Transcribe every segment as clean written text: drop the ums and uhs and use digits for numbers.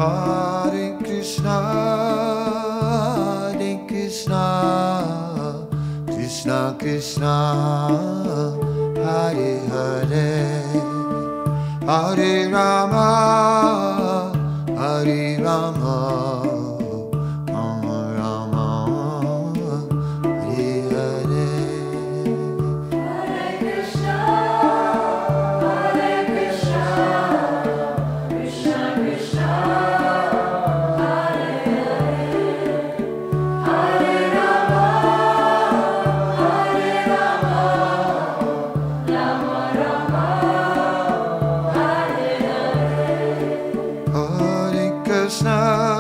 Hare Krishna, Hare Krishna, Krishna Krishna, Hare Hare, Hare Rama, Hare Rama, Rama Rama, Hare Hare. Hare Krishna, Hare Krishna, Krishna Krishna, Hare Hare, Hare Rama, Hare Rama, Rama Rama, Hare Hare. Hare Krishna,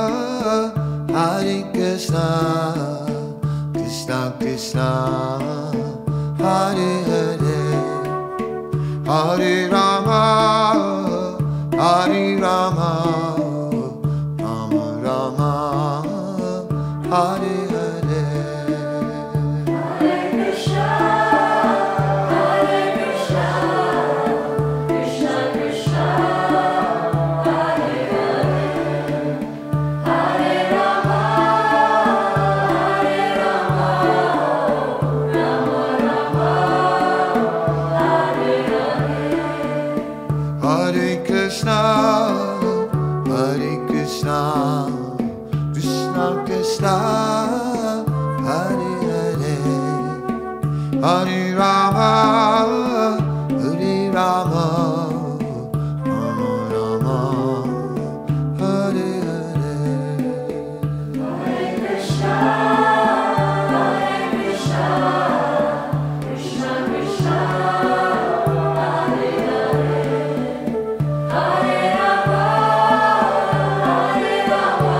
Hare Krishna, Krishna Krishna, Hare Hare, Hare Rama, Hare Rama, Rama Rama, Hare Hare. Hare Krishna, Hare Krishna, Krishna Krishna, Hare Hare, Hare Rama, Hare Rama, Rama Rama, Hare Hare. Hare Krishna, Hare Krishna, Krishna Krishna, Hare Hare, Hare Rama, Hare Rama, Rama Rama, Hare Hare. Hare Krishna, Hare Krishna, Krishna Krishna, Hare Hare, Hare Rama, Hare Rama,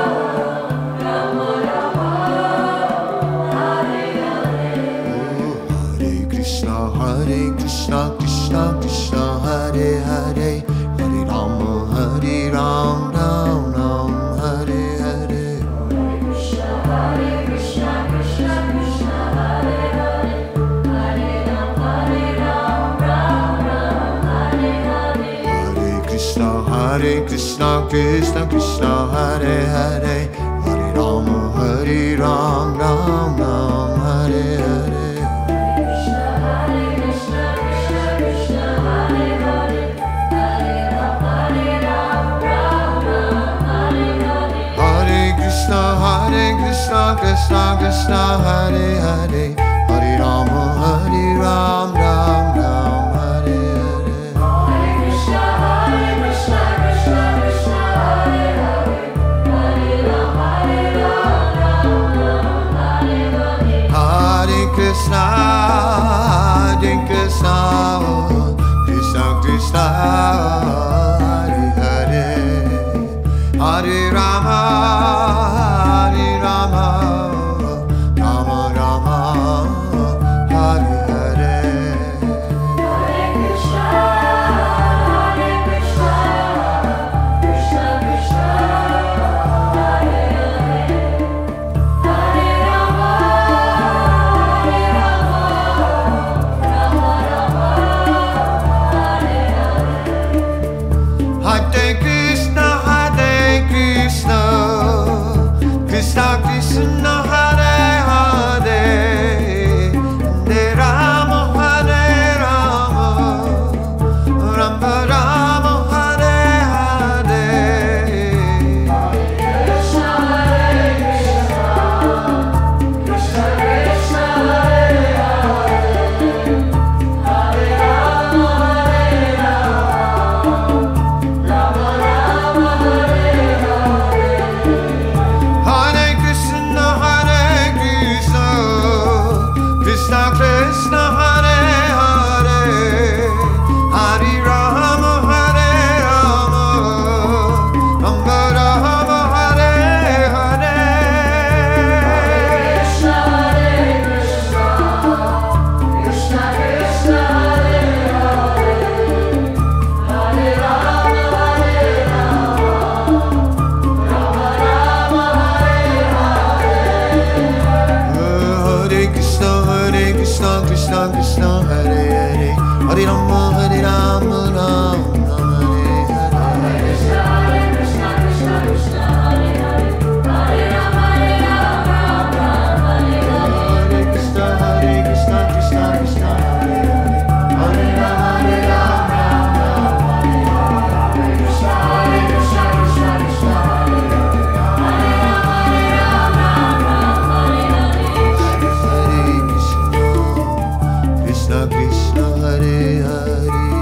Rama Rama, Hare Hare. Hare Krishna, Hare Krishna, Krishna Krishna, Hare Hare, Hare Rama, Hare Ram, Ram Ram, Hare Hare. Hare Krishna, Hare Krishna, Krishna Krishna, Hare Hare, Hare Rama, Ram Ram, Hare Hare. Hare Krishna, Hare Krishna, Krishna Krishna, Hare Hare, Hare Rama, Hare Ram, Ram Ram, Hare Hare. Krishna, Hare Krishna, Krishna Krishna, Hare Hare, Hare Rama, Ram Ram, Hare Hare. Hare Krishna, Hare Krishna, Krishna Krishna, Hare Hare, Hare Rama, Hare Ram, Ram Ram, Hare Hare. Hare Krishna, Hare Krishna, Krishna Krishna, Hare Hare, Hare Rama, Ram Ram, Hare Hare. Hare Krishna, Hare Krishna, Krishna Krishna, Hare Hare, Hare Rama, Hare Rama, Rama Rama, Hare Hare. Hare Krishna, Hare Krishna, Krishna Krishna, Hare Hare, Hare Rama, Hare Rama, Rama Rama, Hare Hare. Hare Krishna, Hare Krishna, Krishna Krishna, Hare Hare, Hare Rama, Hare Rama, Rama Rama, Hare Hare. Krishna, Hare Krishna, Krishna Krishna, Hare Hare, Hare Rama, Hare Rama, Rama Rama, Hare Hare. Hare Krishna, Hare Krishna, Krishna Krishna, Hare Hare, Hare Rama, Hare Rama, Rama Rama, Hare Hare. Krishna, Hare Krishna, Krishna Krishna, Hare Hare, Hare Rama, Hare Rama, Rama Rama, Hare Hare. Hare Krishna, Hare Krishna, Krishna Krishna, Hare Hare, Hare Rama, Hare Rama, Rama Rama, Hare Hare. Krishna, Hare Krishna, Krishna Krishna Krishna Hare Hare